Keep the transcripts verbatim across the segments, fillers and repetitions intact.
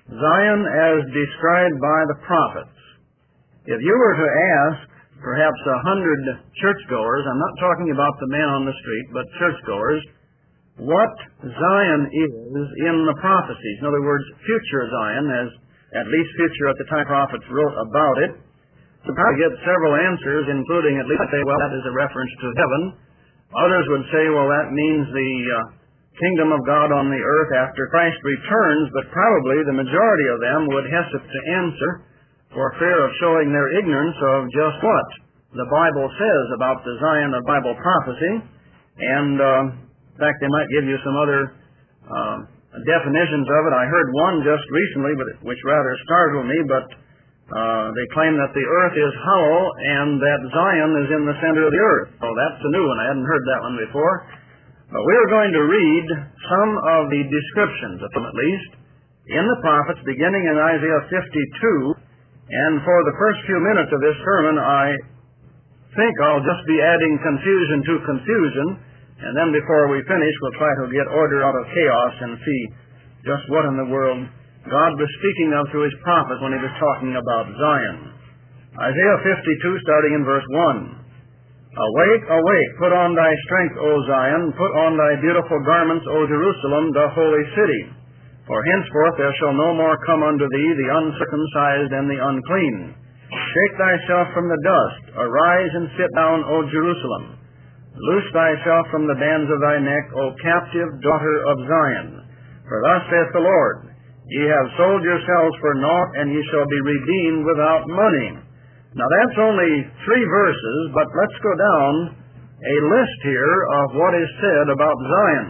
Zion as described by the prophets. If you were to ask perhaps a hundred churchgoers, I'm not talking about the man on the street, but churchgoers, what Zion is in the prophecies, in other words, future Zion, as at least future at the time prophets wrote about it, you probably get several answers, including at least say, well, that is a reference to heaven. Others would say, well, that means the uh, kingdom of God on the earth after Christ returns, but probably the majority of them would hesitate to answer for fear of showing their ignorance of just what the Bible says about the Zion of Bible prophecy. And uh, in fact, they might give you some other uh, definitions of it. I heard one just recently, but which rather startled me, but uh, they claim that the earth is hollow and that Zion is in the center of the earth. Oh, that's a new one. I hadn't heard that one before. But we are going to read some of the descriptions, of them at least, in the prophets, beginning in Isaiah fifty-two. And for the first few minutes of this sermon, I think I'll just be adding confusion to confusion. And then before we finish, we'll try to get order out of chaos and see just what in the world God was speaking of through his prophet when he was talking about Zion. Isaiah fifty-two, starting in verse one. Awake, awake, put on thy strength, O Zion, put on thy beautiful garments, O Jerusalem, the holy city. For henceforth there shall no more come unto thee the uncircumcised and the unclean. Shake thyself from the dust, arise and sit down, O Jerusalem. Loose thyself from the bands of thy neck, O captive daughter of Zion. For thus saith the Lord, Ye have sold yourselves for naught, and ye shall be redeemed without money. Now that's only three verses, but let's go down a list here of what is said about Zion.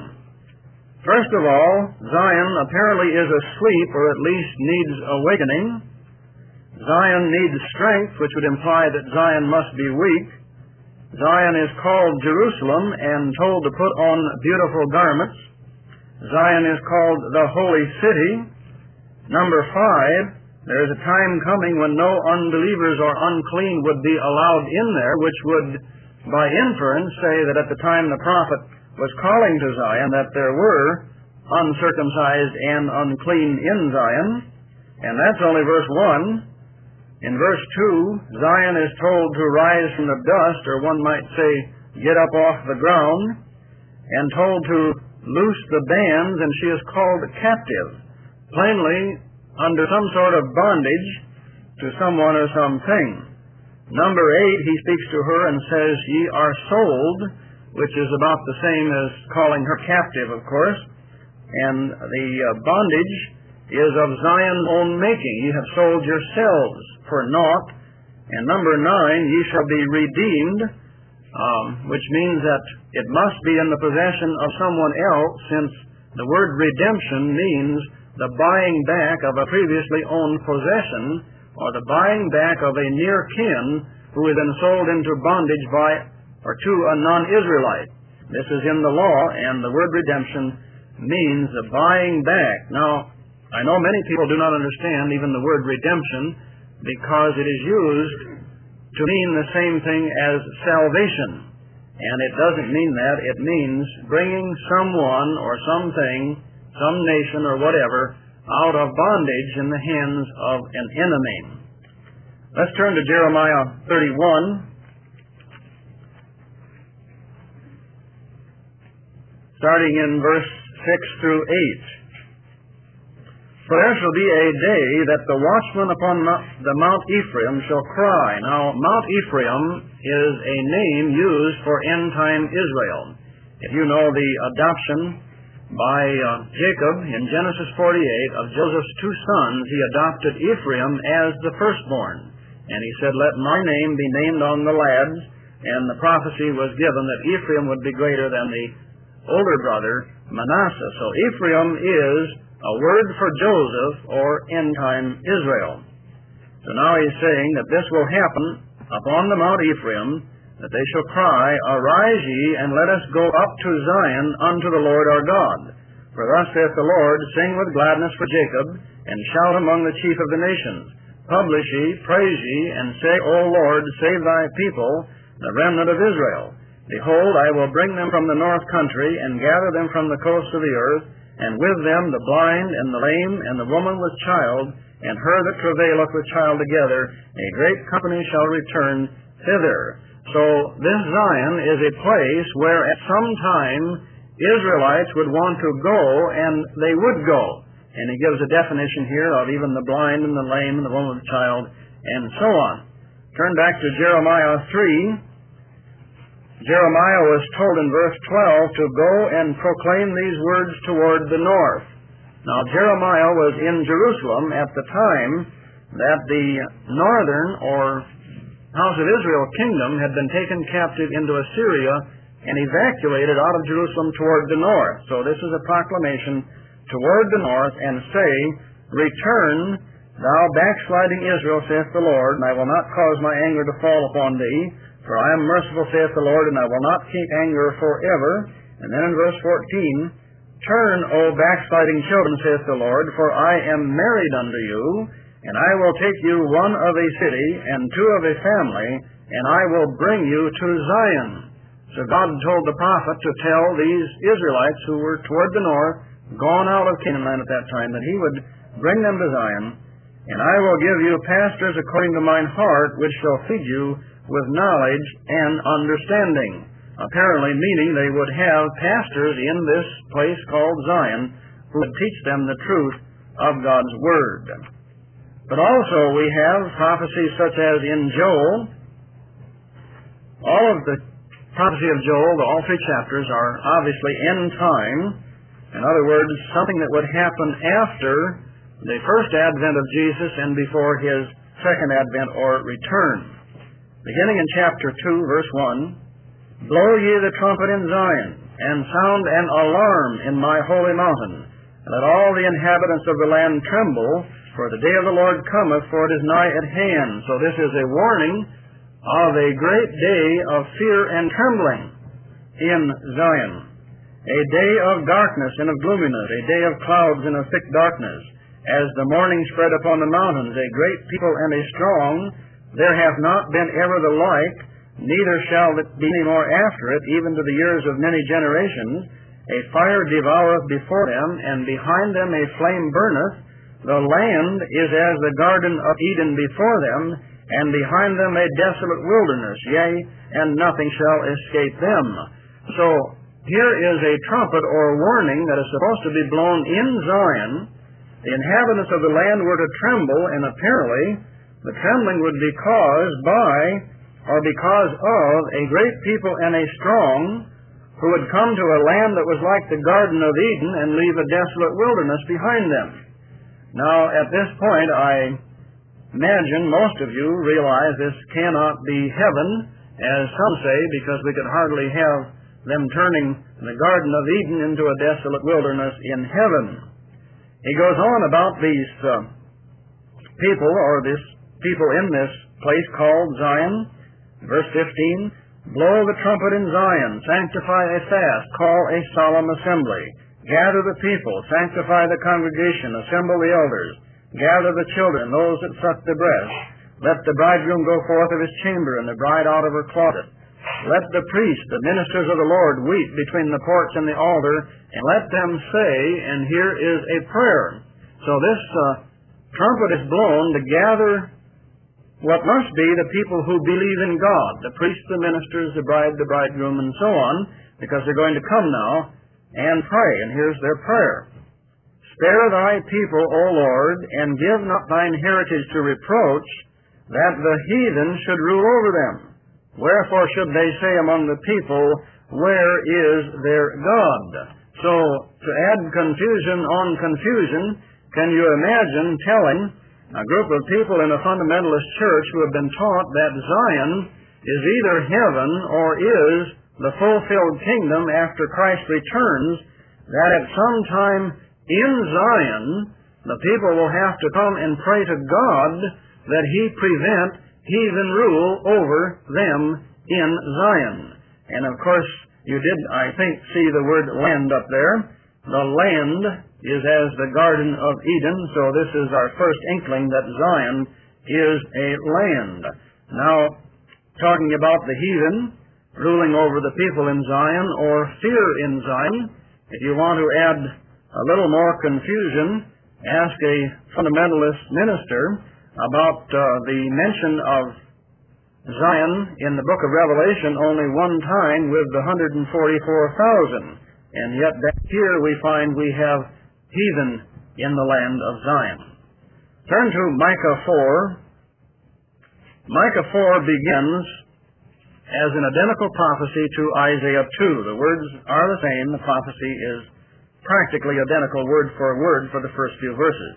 First of all, Zion apparently is asleep, or at least needs awakening. Zion needs strength, which would imply that Zion must be weak. Zion is called Jerusalem and told to put on beautiful garments. Zion is called the holy city. Number five, there is a time coming when no unbelievers or unclean would be allowed in there, which would, by inference, say that at the time the prophet was calling to Zion that there were uncircumcised and unclean in Zion. And that's only verse one. In verse two, Zion is told to rise from the dust, or one might say, get up off the ground, and told to loose the bands, and she is called captive. Plainly, under some sort of bondage to someone or something. Number eight, he speaks to her and says, Ye are sold, which is about the same as calling her captive, of course. And the uh, bondage is of Zion's own making. Ye have sold yourselves for naught. And number nine, ye shall be redeemed, um, which means that it must be in the possession of someone else, since the word redemption means the buying back of a previously owned possession, or the buying back of a near kin who is then sold into bondage by or to a non-Israelite. This is in the law, and the word redemption means the buying back. Now, I know many people do not understand even the word redemption, because it is used to mean the same thing as salvation. And it doesn't mean that. It means bringing someone or something, some nation or whatever, out of bondage in the hands of an enemy. Let's turn to Jeremiah thirty-one, starting in verse six through eight. For there shall be a day that the watchman upon the Mount Ephraim shall cry. Now, Mount Ephraim is a name used for end-time Israel. If you know the adoption by uh, Jacob in Genesis forty-eight of Joseph's two sons, he adopted Ephraim as the firstborn. And he said, let my name be named on the lads. And the prophecy was given that Ephraim would be greater than the older brother, Manasseh. So Ephraim is a word for Joseph, or end-time Israel. So now he's saying that this will happen upon the Mount Ephraim, that they shall cry, Arise ye, and let us go up to Zion unto the Lord our God. For thus saith the Lord, Sing with gladness for Jacob, and shout among the chief of the nations. Publish ye, praise ye, and say, O Lord, save thy people, the remnant of Israel. Behold, I will bring them from the north country, and gather them from the coast of the earth, and with them the blind and the lame and the woman with child, and her that travaileth with child together. A great company shall return thither. So this Zion is a place where at some time Israelites would want to go, and they would go. And he gives a definition here of even the blind and the lame and the woman with child, and so on. Turn back to Jeremiah three. Jeremiah was told in verse twelve to go and proclaim these words toward the north. Now Jeremiah was in Jerusalem at the time that the northern or House of Israel kingdom had been taken captive into Assyria and evacuated out of Jerusalem toward the north. So this is a proclamation toward the north, and say, Return, thou backsliding Israel, saith the Lord, and I will not cause my anger to fall upon thee, for I am merciful, saith the Lord, and I will not keep anger forever. And then in verse fourteen, Turn, O backsliding children, saith the Lord, for I am married unto you, and I will take you one of a city, and two of a family, and I will bring you to Zion. So God told the prophet to tell these Israelites who were toward the north, gone out of Canaan land at that time, that he would bring them to Zion, and I will give you pastors according to mine heart, which shall feed you with knowledge and understanding. Apparently meaning they would have pastors in this place called Zion who would teach them the truth of God's Word. But also we have prophecies such as in Joel. All of the prophecy of Joel, all three chapters, are obviously end time. In other words, something that would happen after the first advent of Jesus and before his second advent or return. Beginning in chapter two, verse one, Blow ye the trumpet in Zion, and sound an alarm in my holy mountain. Let all the inhabitants of the land tremble, for the day of the Lord cometh, for it is nigh at hand. So this is a warning of a great day of fear and trembling in Zion. A day of darkness and of gloominess, a day of clouds and of thick darkness. As the morning spread upon the mountains, a great people and a strong, there hath not been ever the like, neither shall it be any more after it, even to the years of many generations. A fire devoureth before them, and behind them a flame burneth. The land is as the garden of Eden before them, and behind them a desolate wilderness, yea, and nothing shall escape them. So, here is a trumpet or warning that is supposed to be blown in Zion. The inhabitants of the land were to tremble, and apparently the trembling would be caused by or because of a great people and a strong who would come to a land that was like the Garden of Eden and leave a desolate wilderness behind them. Now, at this point, I imagine most of you realize this cannot be heaven, as some say, because we could hardly have them turning the Garden of Eden into a desolate wilderness in heaven. He goes on about these uh, people, or this people in this place called Zion. Verse fifteen, Blow the trumpet in Zion, sanctify a fast, call a solemn assembly. Gather the people, sanctify the congregation, assemble the elders, gather the children, those that suck the breast. Let the bridegroom go forth of his chamber, and the bride out of her closet. Let the priests, the ministers of the Lord, weep between the porch and the altar, and let them say, and here is a prayer. So this uh, trumpet is blown to gather what must be the people who believe in God, the priests, the ministers, the bride, the bridegroom, and so on, because they're going to come now and pray. And here's their prayer. Spare thy people, O Lord, and give not thine heritage to reproach, that the heathen should rule over them. Wherefore should they say among the people, Where is their God? So, to add confusion on confusion, can you imagine telling a group of people in a fundamentalist church who have been taught that Zion is either heaven or is the fulfilled kingdom after Christ returns, that at some time in Zion the people will have to come and pray to God that He prevent heathen rule over them in Zion. And of course, you did, I think, see the word land up there. The land is as the Garden of Eden, so this is our first inkling that Zion is a land. Now, talking about the heathen ruling over the people in Zion, or fear in Zion, if you want to add a little more confusion, ask a fundamentalist minister about uh, the mention of Zion in the book of Revelation only one time with the one hundred forty-four thousand, and yet back here we find we have heathen in the land of Zion. Turn to Micah four. Micah four begins as an identical prophecy to Isaiah two. The words are the same. The prophecy is practically identical word for word for the first few verses.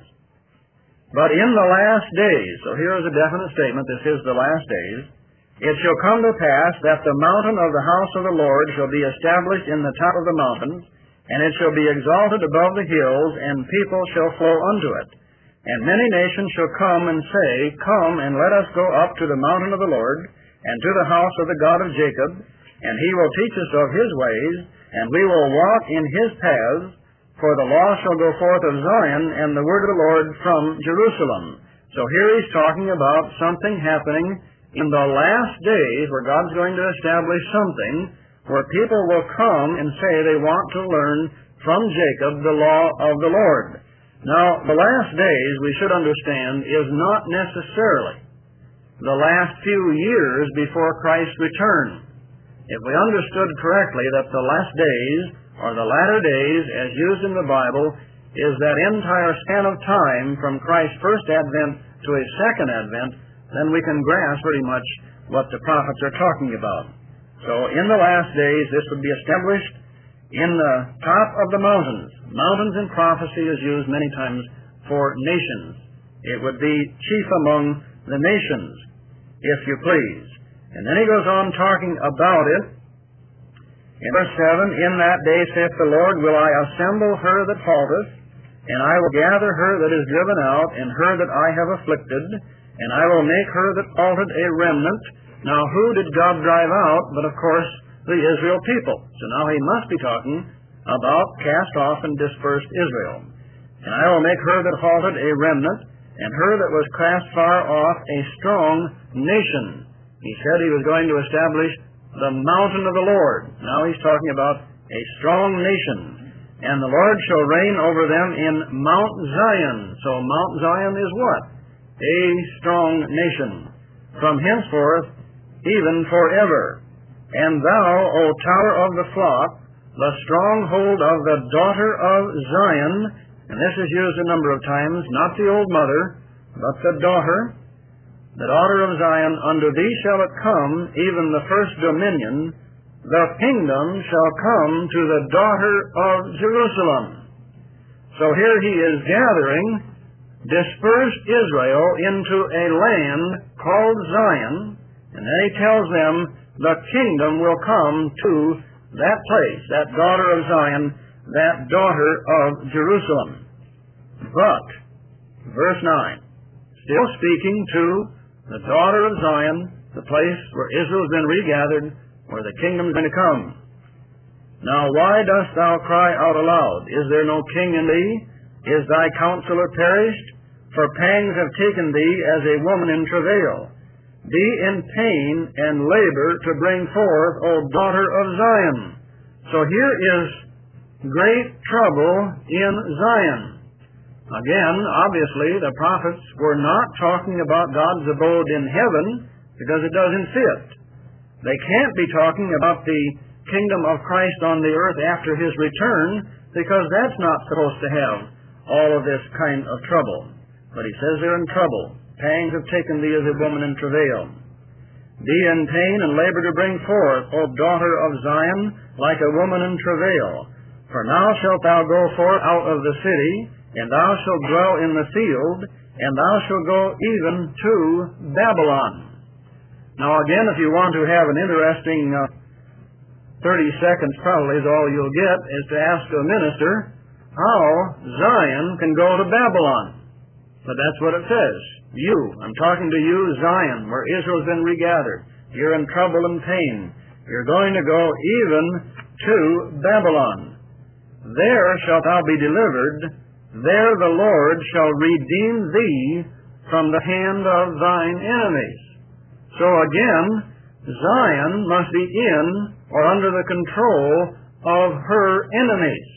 But in the last days, so here is a definite statement, this is the last days, it shall come to pass that the mountain of the house of the Lord shall be established in the top of the mountains, and it shall be exalted above the hills, and people shall flow unto it. And many nations shall come and say, Come, and let us go up to the mountain of the Lord, and to the house of the God of Jacob, and he will teach us of his ways, and we will walk in his paths, for the law shall go forth of Zion, and the word of the Lord from Jerusalem. So here he's talking about something happening in the last days where God's going to establish something where people will come and say they want to learn from Jacob the law of the Lord. Now, the last days, we should understand, is not necessarily the last few years before Christ's return. If we understood correctly that the last days, or the latter days, as used in the Bible, is that entire span of time from Christ's first advent to his second advent, then we can grasp pretty much what the prophets are talking about. So in the last days, this would be established in the top of the mountains. Mountains in prophecy is used many times for nations. It would be chief among the nations, if you please. And then he goes on talking about it. In verse seven, In that day, saith the Lord, will I assemble her that faulteth, and I will gather her that is driven out, and her that I have afflicted, and I will make her that faulted a remnant. Now who did God drive out but, of course, the Israel people? So now he must be talking about cast off and dispersed Israel. And I will make her that faulted a remnant, and her that was cast far off a strong nation. He said he was going to establish the mountain of the Lord. Now he's talking about a strong nation. And the Lord shall reign over them in Mount Zion. So Mount Zion is what? A strong nation. From henceforth, even forever. And thou, O tower of the flock, the stronghold of the daughter of Zion, and this is used a number of times, not the old mother, but the daughter, the daughter of Zion, unto thee shall it come, even the first dominion, the kingdom shall come to the daughter of Jerusalem. So here he is gathering dispersed Israel into a land called Zion, and then he tells them the kingdom will come to that place, that daughter of Zion, that daughter of Jerusalem. But, verse nine, still speaking to the daughter of Zion, the place where Israel has been regathered, where the kingdom is going to come. Now why dost thou cry out aloud? Is there no king in thee? Is thy counselor perished? For pangs have taken thee as a woman in travail. Be in pain and labor to bring forth, O daughter of Zion. So here is great trouble in Zion. Again, obviously, the prophets were not talking about God's abode in heaven because it doesn't fit. They can't be talking about the kingdom of Christ on the earth after his return because that's not supposed to have all of this kind of trouble. But he says they're in trouble. Pangs have taken thee as a woman in travail. Be in pain and labor to bring forth, O daughter of Zion, like a woman in travail. For now shalt thou go forth out of the city, and thou shalt dwell in the field, and thou shalt go even to Babylon. Now again, if you want to have an interesting uh, thirty seconds probably is all you'll get, is to ask a minister how Zion can go to Babylon. But that's what it says. You, I'm talking to you, Zion, where Israel's been regathered. You're in trouble and pain. You're going to go even to Babylon. There shalt thou be delivered. There the Lord shall redeem thee from the hand of thine enemies. So again, Zion must be in or under the control of her enemies.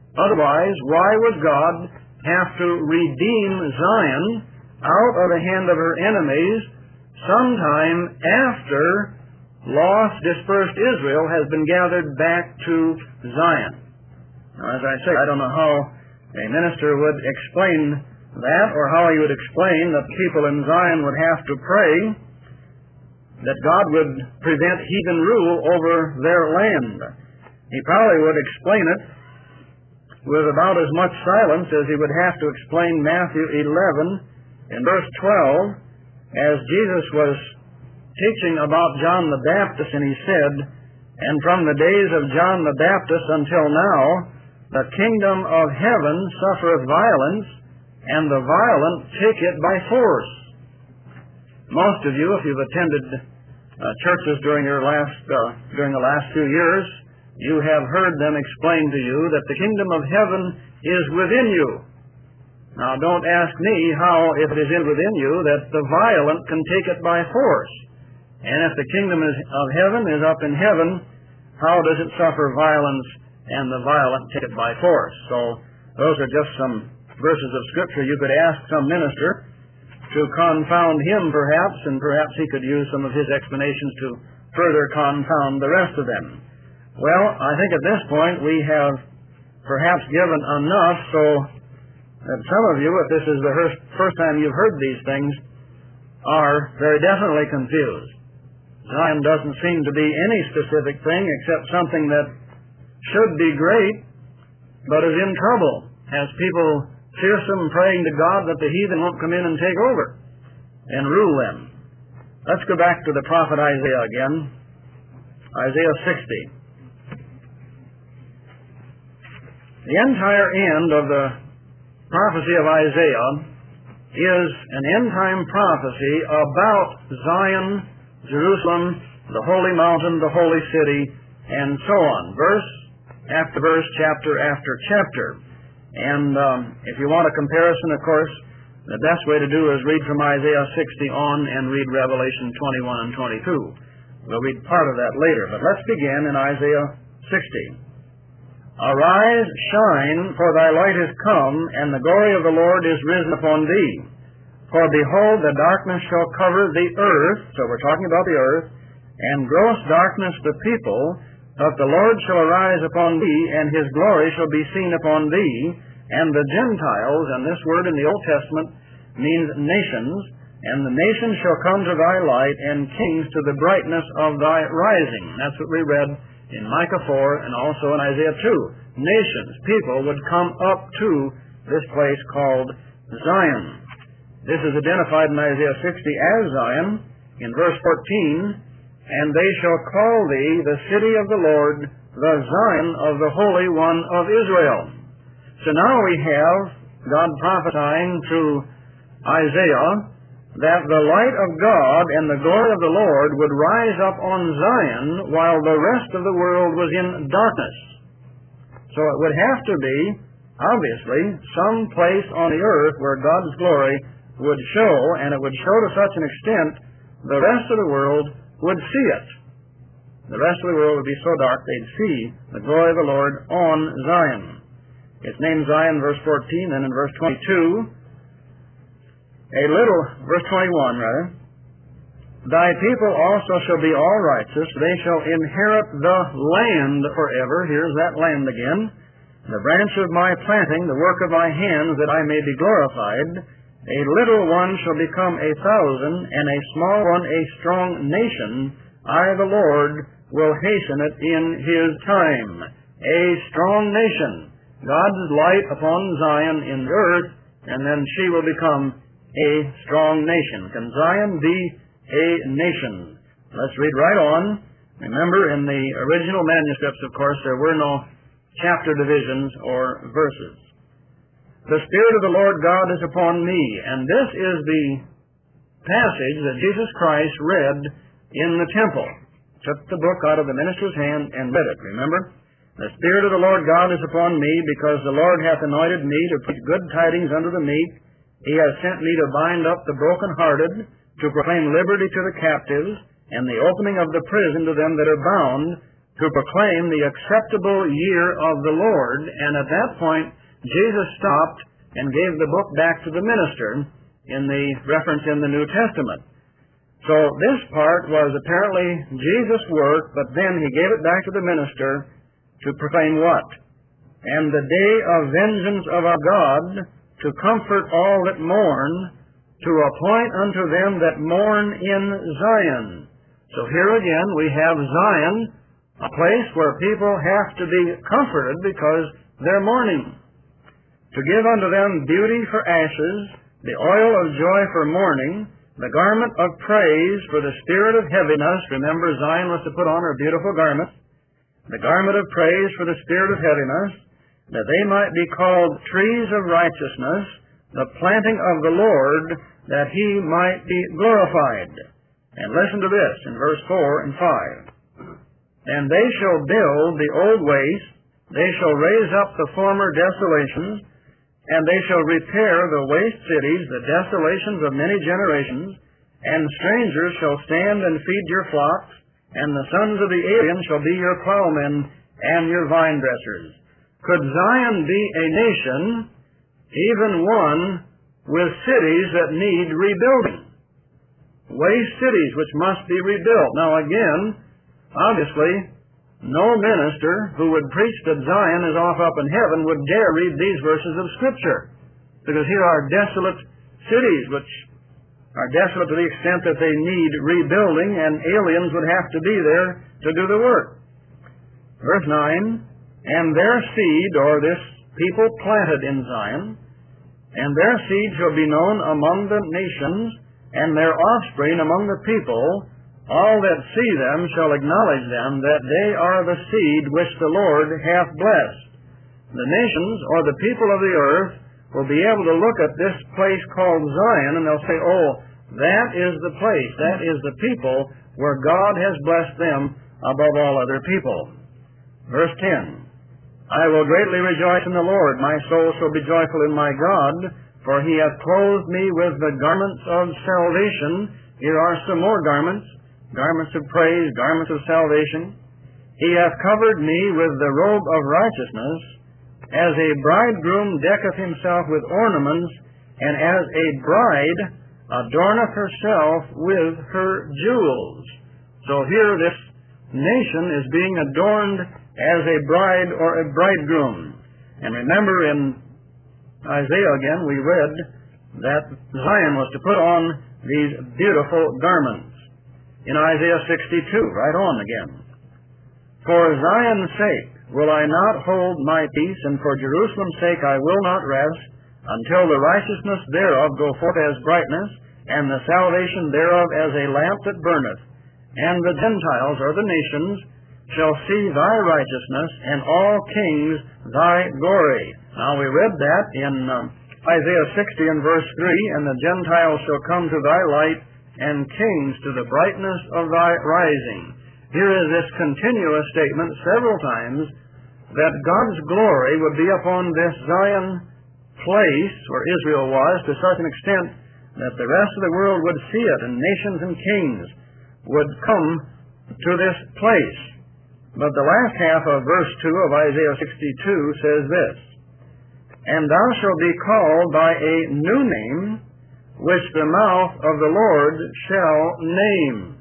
Otherwise, why would God have to redeem Zion out of the hand of her enemies sometime after lost, dispersed Israel has been gathered back to Zion? Now, as I say, I don't know how a minister would explain that, or how he would explain that people in Zion would have to pray that God would prevent heathen rule over their land. He probably would explain it with about as much silence as he would have to explain Matthew eleven in verse twelve, as Jesus was teaching about John the Baptist, and he said, "And from the days of John the Baptist until now, the kingdom of heaven suffereth violence, and the violent take it by force." Most of you, if you've attended uh, churches during your last uh, during the last few years, you have heard them explain to you that the kingdom of heaven is within you. Now, don't ask me how, if it is in within you, that the violent can take it by force. And if the kingdom is, of heaven is up in heaven, how does it suffer violence and the violent take it by force? So, those are just some verses of Scripture you could ask some minister to confound him, perhaps, and perhaps he could use some of his explanations to further confound the rest of them. Well, I think at this point we have perhaps given enough so that some of you, if this is the first time you've heard these things, are very definitely confused. Zion doesn't seem to be any specific thing except something that should be great, but is in trouble, as people fearsome praying to God that the heathen won't come in and take over and rule them. Let's go back to the prophet Isaiah again. Isaiah sixty. The entire end of the prophecy of Isaiah is an end-time prophecy about Zion, Jerusalem, the holy mountain, the holy city, and so on. Verse after verse, chapter after chapter. And um, if you want a comparison, of course, the best way to do is read from Isaiah sixty on and read Revelation twenty-one and twenty-two. We'll read part of that later, but let's begin in Isaiah sixty. "Arise, shine, for thy light is come, and the glory of the Lord is risen upon thee. For behold, the darkness shall cover the earth," so we're talking about the earth, "and gross darkness the people, but the Lord shall arise upon thee, and his glory shall be seen upon thee, and the Gentiles," and this word in the Old Testament means nations, "and the nations shall come to thy light, and kings to the brightness of thy rising." That's what we read in Micah four and also in Isaiah two. Nations, people, would come up to this place called Zion. This is identified in Isaiah sixty as Zion in verse fourteen, "And they shall call thee the city of the Lord, the Zion of the Holy One of Israel." So now we have God prophesying through Isaiah that the light of God and the glory of the Lord would rise up on Zion while the rest of the world was in darkness. So it would have to be, obviously, some place on the earth where God's glory would show, and it would show to such an extent the rest of the world would see it. The rest of the world would be so dark they'd see the glory of the Lord on Zion. It's named Zion, verse fourteen, and in verse twenty-two, a little, verse twenty-one rather, "Thy people also shall be all righteous, they shall inherit the land forever." Here's that land again. "The branch of my planting, the work of my hands, that I may be glorified. A little one shall become a thousand, and a small one a strong nation. I, the Lord, will hasten it in his time." A strong nation. God's light upon Zion in the earth, and then she will become a strong nation. Can Zion be a nation? Let's read right on. Remember, in the original manuscripts, of course, there were no chapter divisions or verses. "The Spirit of the Lord God is upon me," and this is the passage that Jesus Christ read in the temple. Took the book out of the minister's hand and read it, remember? "The Spirit of the Lord God is upon me, because the Lord hath anointed me to preach good tidings unto the meek. He has sent me to bind up the brokenhearted, to proclaim liberty to the captives, and the opening of the prison to them that are bound, to proclaim the acceptable year of the Lord. And at that point, Jesus stopped and gave the book back to the minister in the reference in the New Testament. So this part was apparently Jesus' work, but then he gave it back to the minister to proclaim what? And the day of vengeance of our God, to comfort all that mourn, to appoint unto them that mourn in Zion. So here again we have Zion, a place where people have to be comforted because they're mourning. To give unto them beauty for ashes, the oil of joy for mourning, the garment of praise for the spirit of heaviness. Remember, Zion was to put on her beautiful garments. The garment of praise for the spirit of heaviness, that they might be called trees of righteousness, the planting of the Lord, that he might be glorified. And listen to this in verse four and five. And they shall build the old waste, they shall raise up the former desolations, and they shall repair the waste cities, the desolations of many generations, and strangers shall stand and feed your flocks, and the sons of the alien shall be your plowmen and your vine dressers. Could Zion be a nation, even one, with cities that need rebuilding? Waste cities which must be rebuilt. Now again, obviously, no minister who would preach that Zion is off up in heaven would dare read these verses of Scripture, because here are desolate cities which are desolate to the extent that they need rebuilding, and aliens would have to be there to do the work. Verse nine, and their seed, or this people planted in Zion, and their seed shall be known among the nations, and their offspring among the people. All that see them shall acknowledge them, that they are the seed which the Lord hath blessed. The nations, or the people of the earth, will be able to look at this place called Zion, and they'll say, oh, that is the place, that is the people where God has blessed them above all other people. Verse ten, I will greatly rejoice in the Lord, my soul shall be joyful in my God, for he hath clothed me with the garments of salvation. Here are some more garments. Garments of praise, garments of salvation. He hath covered me with the robe of righteousness, as a bridegroom decketh himself with ornaments, and as a bride adorneth herself with her jewels. So here this nation is being adorned as a bride or a bridegroom. And remember in Isaiah again we read that Zion was to put on these beautiful garments. In Isaiah sixty-two, right on again. For Zion's sake will I not hold my peace, and for Jerusalem's sake I will not rest, until the righteousness thereof go forth as brightness, and the salvation thereof as a lamp that burneth. And the Gentiles, or the nations, shall see thy righteousness, and all kings thy glory. Now we read that in um, Isaiah sixty and verse three, and the Gentiles shall come to thy light, and kings to the brightness of thy rising. Here is this continuous statement several times that God's glory would be upon this Zion place where Israel was to such an extent that the rest of the world would see it, and nations and kings would come to this place. But the last half of verse two of Isaiah sixty-two says this, and thou shalt be called by a new name, which the mouth of the Lord shall name.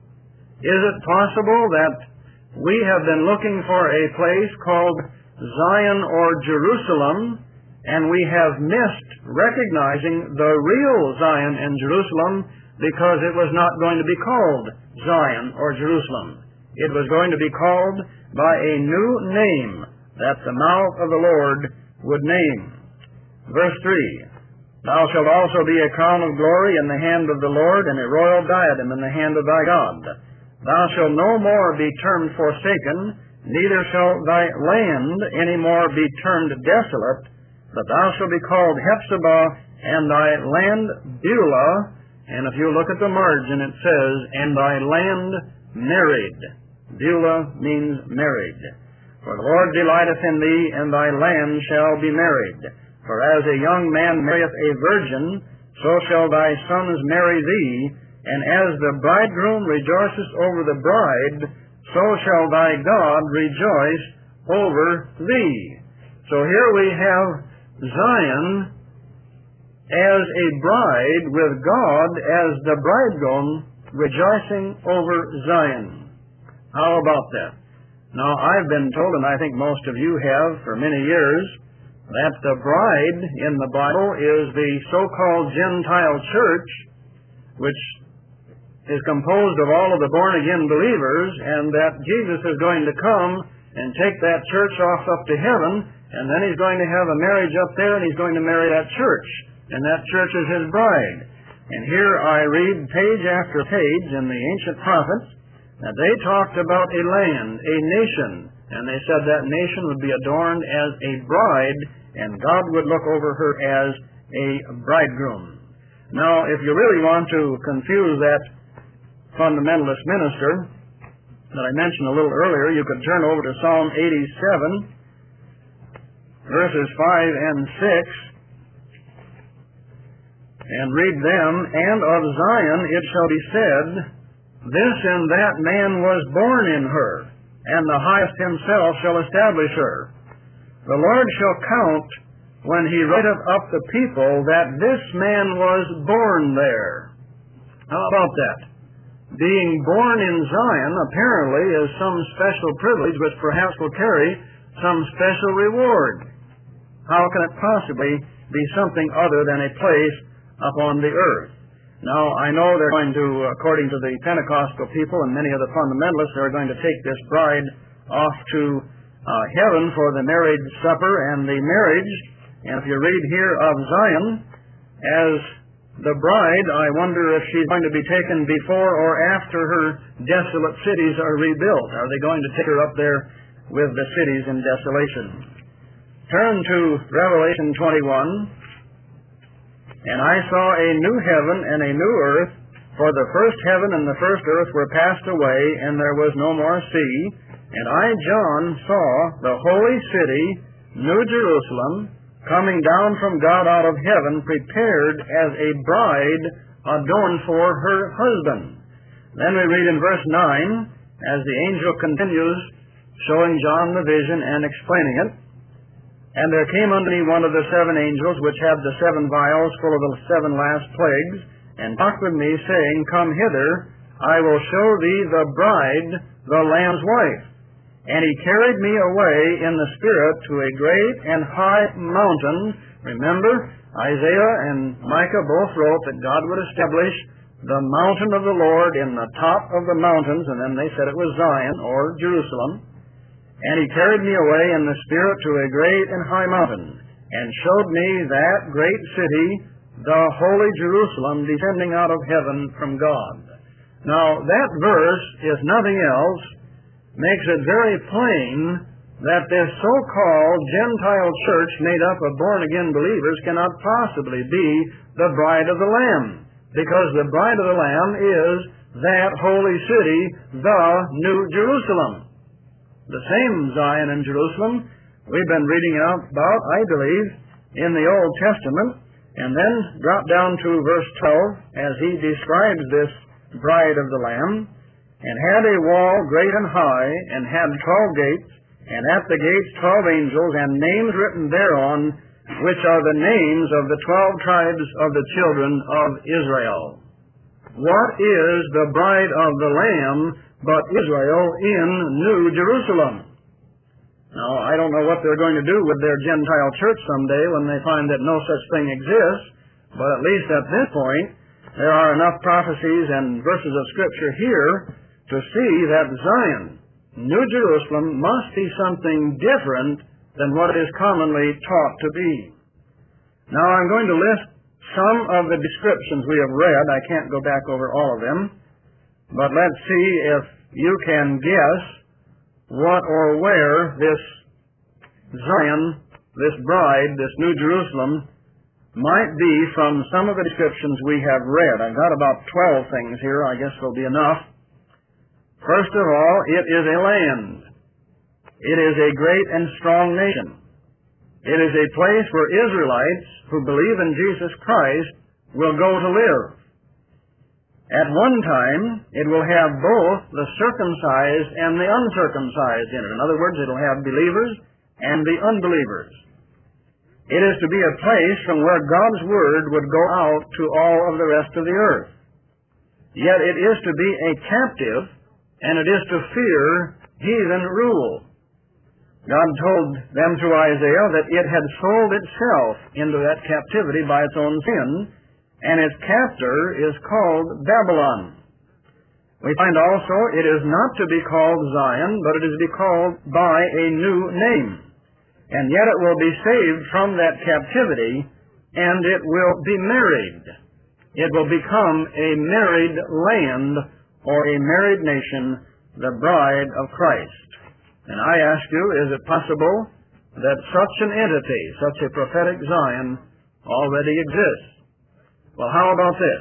Is it possible that we have been looking for a place called Zion or Jerusalem, and we have missed recognizing the real Zion and Jerusalem because it was not going to be called Zion or Jerusalem? It was going to be called by a new name that the mouth of the Lord would name. Verse three, thou shalt also be a crown of glory in the hand of the Lord, and a royal diadem in the hand of thy God. Thou shalt no more be termed forsaken, neither shall thy land any more be termed desolate, but thou shalt be called Hephzibah, and thy land Beulah. And if you look at the margin, it says, and thy land married. Beulah means married. For the Lord delighteth in thee, and thy land shall be married. For as a young man marrieth a virgin, so shall thy sons marry thee, and as the bridegroom rejoiceth over the bride, so so shall thy God rejoice over thee. So here we have Zion as a bride with God as the bridegroom rejoicing over Zion. How about that? Now, I've been told, and I think most of you have for many years, that the bride in the Bible is the so-called Gentile church, which is composed of all of the born-again believers, and that Jesus is going to come and take that church off up to heaven, and then he's going to have a marriage up there, and he's going to marry that church, and that church is his bride. And here I read page after page in the ancient prophets that they talked about a land, a nation, and they said that nation would be adorned as a bride, and God would look over her as a bridegroom. Now, if you really want to confuse that fundamentalist minister that I mentioned a little earlier, you could turn over to Psalm eighty-seven, verses five and six, and read them. And of Zion it shall be said, this and that man was born in her, and the highest himself shall establish her. The Lord shall count when he writeth up the people that this man was born there. How about that? Being born in Zion apparently is some special privilege which perhaps will carry some special reward. How can it possibly be something other than a place upon the earth? Now, I know they're going to, according to the Pentecostal people and many of the fundamentalists, they're going to take this bride off to uh, heaven for the marriage supper and the marriage. And if you read here of Zion as the bride, I wonder if she's going to be taken before or after her desolate cities are rebuilt. Are they going to take her up there with the cities in desolation? Turn to Revelation twenty-one. And I saw a new heaven and a new earth, for the first heaven and the first earth were passed away, and there was no more sea. And I, John, saw the holy city, New Jerusalem, coming down from God out of heaven, prepared as a bride adorned for her husband. Then we read in verse nine, as the angel continues showing John the vision and explaining it, and there came unto me one of the seven angels, which had the seven vials full of the seven last plagues, and talked with me, saying, Come hither, I will show thee the bride, the Lamb's wife. And he carried me away in the Spirit to a great and high mountain. Remember, Isaiah and Micah both wrote that God would establish the mountain of the Lord in the top of the mountains, and then they said it was Zion, or Jerusalem. And he carried me away in the Spirit to a great and high mountain, and showed me that great city, the holy Jerusalem, descending out of heaven from God. Now, that verse, if nothing else, makes it very plain that this so-called Gentile church made up of born-again believers cannot possibly be the bride of the Lamb, because the bride of the Lamb is that holy city, the New Jerusalem. The same Zion and Jerusalem we've been reading about, I believe, in the Old Testament, and then drop down to verse twelve as he describes this bride of the Lamb, and had a wall great and high, and had twelve gates, and at the gates twelve angels, and names written thereon, which are the names of the twelve tribes of the children of Israel. What is the bride of the Lamb but Israel in New Jerusalem? Now, I don't know what they're going to do with their Gentile church someday when they find that no such thing exists, but at least at this point, there are enough prophecies and verses of Scripture here to see that Zion, New Jerusalem, must be something different than what is commonly taught to be. Now, I'm going to list some of the descriptions we have read. I can't go back over all of them, but let's see if you can guess what or where this Zion, this bride, this New Jerusalem, might be from some of the descriptions we have read. I've got about twelve things here. I guess will be enough. First of all, it is a land. It is a great and strong nation. It is a place where Israelites who believe in Jesus Christ will go to live. At one time, it will have both the circumcised and the uncircumcised in it. In other words, it will have believers and the unbelievers. It is to be a place from where God's Word would go out to all of the rest of the earth. Yet it is to be a captive, and it is to fear heathen rule. God told them through Isaiah that it had sold itself into that captivity by its own sin, and its captor is called Babylon. We find also it is not to be called Zion, but it is to be called by a new name. And yet it will be saved from that captivity, and it will be married. It will become a married land or a married nation, the bride of Christ. And I ask you, is it possible that such an entity, such a prophetic Zion, already exists? Well, how about this?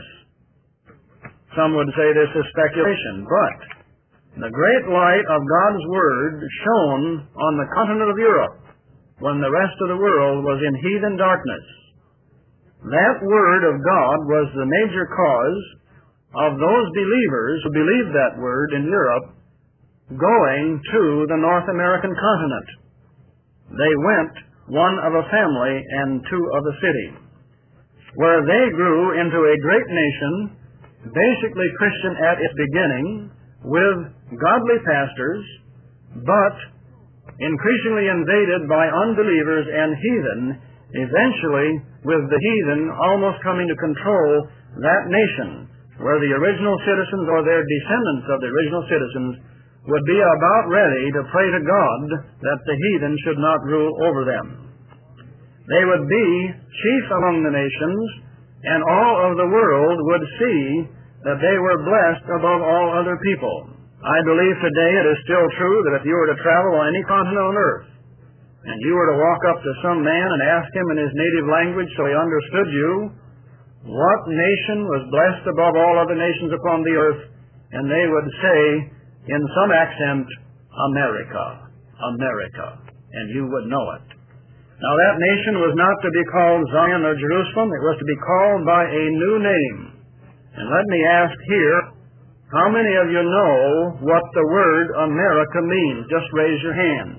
Some would say this is speculation, but the great light of God's Word shone on the continent of Europe when the rest of the world was in heathen darkness. That Word of God was the major cause of those believers who believed that Word in Europe going to the North American continent. They went, one of a family and two of a city, where they grew into a great nation, basically Christian at its beginning, with godly pastors, but increasingly invaded by unbelievers and heathen, eventually with the heathen almost coming to control that nation, where the original citizens or their descendants of the original citizens would be about ready to pray to God that the heathen should not rule over them. They would be chief among the nations, and all of the world would see that they were blessed above all other people. I believe today it is still true that if you were to travel on any continent on earth, and you were to walk up to some man and ask him in his native language so he understood you, what nation was blessed above all other nations upon the earth, and they would say, in some accent, America, America, and you would know it. Now that nation was not to be called Zion or Jerusalem, it was to be called by a new name. And let me ask here, how many of you know what the word America means? Just raise your hand.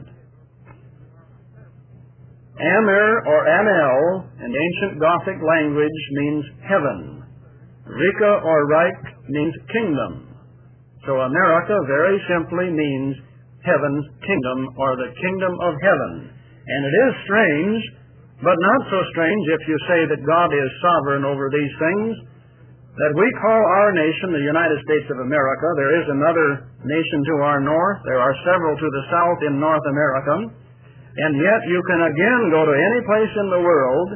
Amer or Amel in ancient Gothic language means heaven. Rika or Reich means kingdom. So America very simply means heaven's kingdom or the kingdom of heaven. And it is strange, but not so strange if you say that God is sovereign over these things, that we call our nation the United States of America. There is another nation to our north. There are several to the south in North America. And yet you can again go to any place in the world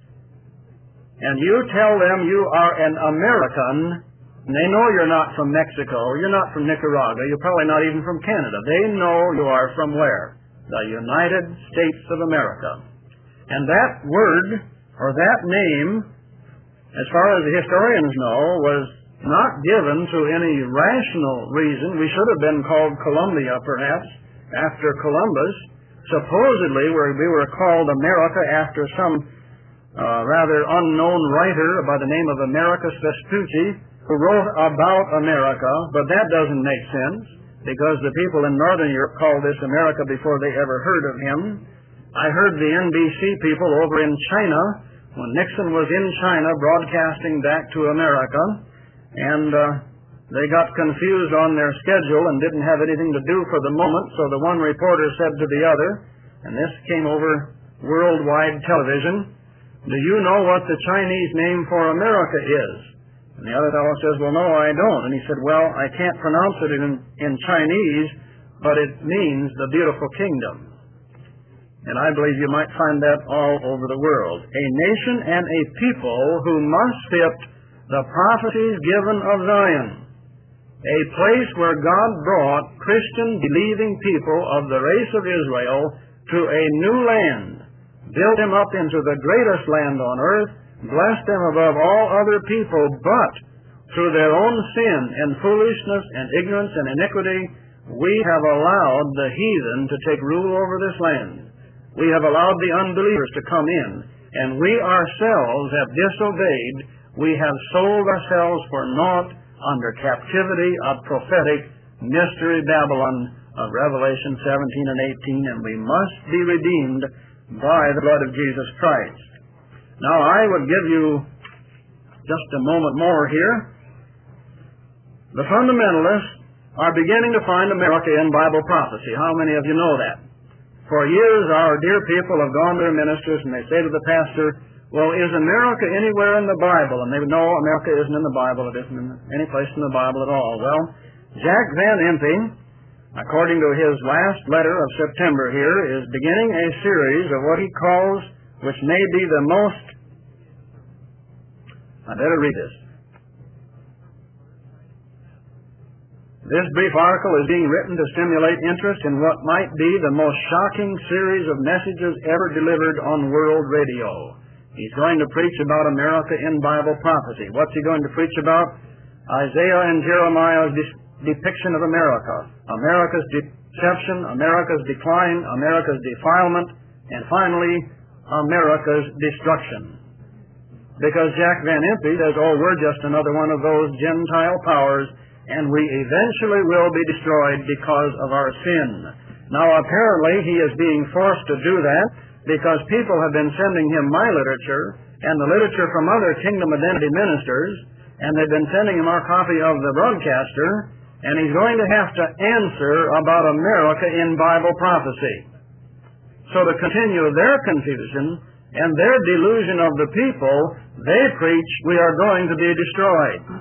and you tell them you are an American, and they know you're not from Mexico, you're not from Nicaragua, you're probably not even from Canada. They know you are from where? The United States of America. And that word, or that name, as far as the historians know, was not given to any rational reason. We should have been called Columbia, perhaps, after Columbus. Supposedly, we were called America after some uh, rather unknown writer by the name of Americus Vespucci, who wrote about America, but that doesn't make sense, because the people in Northern Europe called this America before they ever heard of him. I heard the N B C people over in China, when Nixon was in China broadcasting back to America, and uh, they got confused on their schedule and didn't have anything to do for the moment, so the one reporter said to the other, and this came over worldwide television, "Do you know what the Chinese name for America is?" And the other fellow says, "Well, no, I don't." And he said, "Well, I can't pronounce it in, in Chinese, but it means the beautiful kingdom." And I believe you might find that all over the world. A nation and a people who must fit the prophecies given of Zion. A place where God brought Christian believing people of the race of Israel to a new land, built them up into the greatest land on earth, blessed them above all other people, but through their own sin and foolishness and ignorance and iniquity, we have allowed the heathen to take rule over this land. We have allowed the unbelievers to come in, and we ourselves have disobeyed. We have sold ourselves for naught under captivity of prophetic mystery Babylon of Revelation seventeen and eighteen, and we must be redeemed by the blood of Jesus Christ. Now, I would give you just a moment more here. The fundamentalists are beginning to find America in Bible prophecy. How many of you know that? For years, our dear people have gone to their ministers and they say to the pastor, well, is America anywhere in the Bible? And they would know America isn't in the Bible. It isn't in any place in the Bible at all. Well, Jack Van Impe, according to his last letter of September here, is beginning a series of what he calls, which may be the most, I better read this. This brief article is being written to stimulate interest in what might be the most shocking series of messages ever delivered on world radio. He's going to preach about America in Bible prophecy. What's he going to preach about? Isaiah and Jeremiah's de- depiction of America. America's deception, America's decline, America's defilement, and finally, America's destruction. Because Jack Van Impe says, oh, we're just another one of those Gentile powers, and we eventually will be destroyed because of our sin. Now, apparently, he is being forced to do that because people have been sending him my literature and the literature from other Kingdom Identity ministers, and they've been sending him our copy of the broadcaster, and he's going to have to answer about America in Bible prophecy. So to continue their confusion and their delusion of the people, they preach we are going to be destroyed.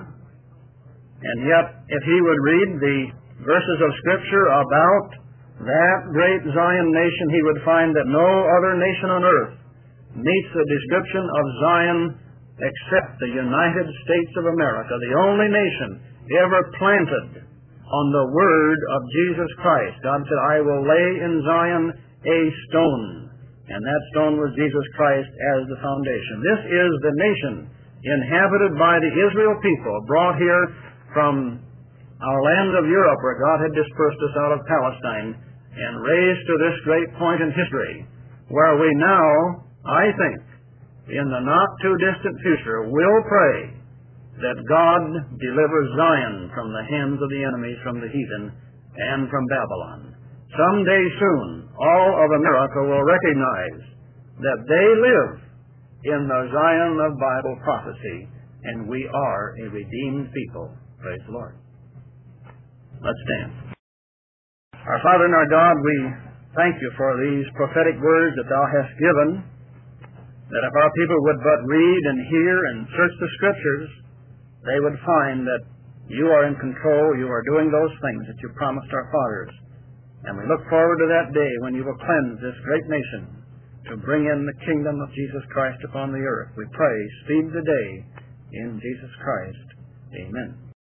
And yet, if he would read the verses of Scripture about that great Zion nation, he would find that no other nation on earth meets the description of Zion except the United States of America, the only nation ever planted on the word of Jesus Christ. God said, I will lay in Zion a stone, and that stone was Jesus Christ as the foundation. This is the nation inhabited by the Israel people, brought here from our land of Europe, where God had dispersed us out of Palestine, and raised to this great point in history, where we now, I think, in the not-too-distant future, will pray that God delivers Zion from the hands of the enemies, from the heathen, and from Babylon. Someday soon, all of America will recognize that they live in the Zion of Bible prophecy, and we are a redeemed people. Praise the Lord. Let's stand. Our Father and our God, we thank you for these prophetic words that thou hast given, that if our people would but read and hear and search the Scriptures, they would find that you are in control, you are doing those things that you promised our fathers. And we look forward to that day when you will cleanse this great nation to bring in the kingdom of Jesus Christ upon the earth. We pray, speed the day in Jesus Christ. Amen.